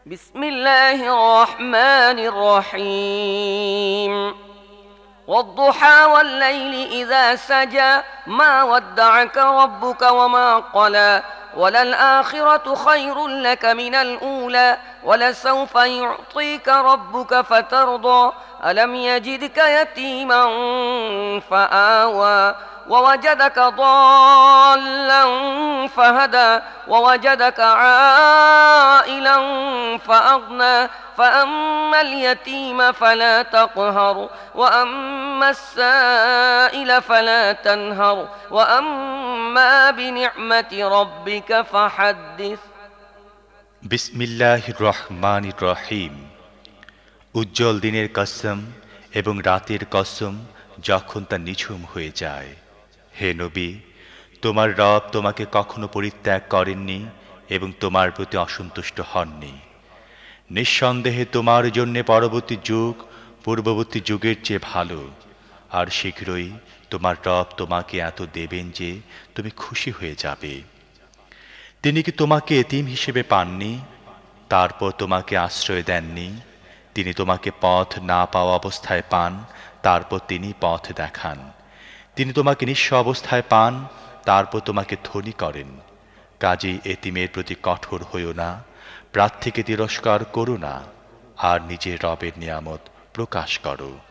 بسم الله الرحمن الرحيم والضحى والليل إذا سجى ما ودعك ربك وما قلى وللآخرة خير لك من الأولى ولسوف يعطيك ربك فترضى ألم يجدك يتيما فآوى ووجدك ضالا فهدى ووجدك عائلا فأغنى فأما اليتيم فلا تقهر وأما السائل فلا تنهر وأما بنعمة ربك فحدث বিসমিল্লাহির রহমানির রহিম। উজ্জ্বল দিনের কসম এবং রাতের কসম যখন তা নিঝুম হয়ে যায়। হে নবী, তোমার রব তোমাকে কখনো পরিত্যাগ করেননি এবং তোমার প্রতি অসন্তুষ্ট হননি। নিঃসন্দেহে তোমার জন্য পরবর্তী যুগ পূর্ববর্তী যুগের চেয়ে ভালো, আর শীঘ্রই তোমার রব তোমাকে এত দেবেন যে তুমি খুশি হয়ে যাবে। তিনি কি তোমাকে এতিম হিসেবে পাননি, তারপর তোমাকে আশ্রয় দেননি? তিনি তোমাকে পথ না পাওয়া অবস্থায় পান, তারপর তিনি পথ দেখান। তিনি তোমাকে নিঃস্ব অবস্থায় পান, তারপর তোমাকে ধনী করেন। কাজেই এতিমের প্রতি কঠোর হইও না, প্রার্থীকে তিরস্কার করো না, আর নিজের রবের নিয়ামত প্রকাশ করো।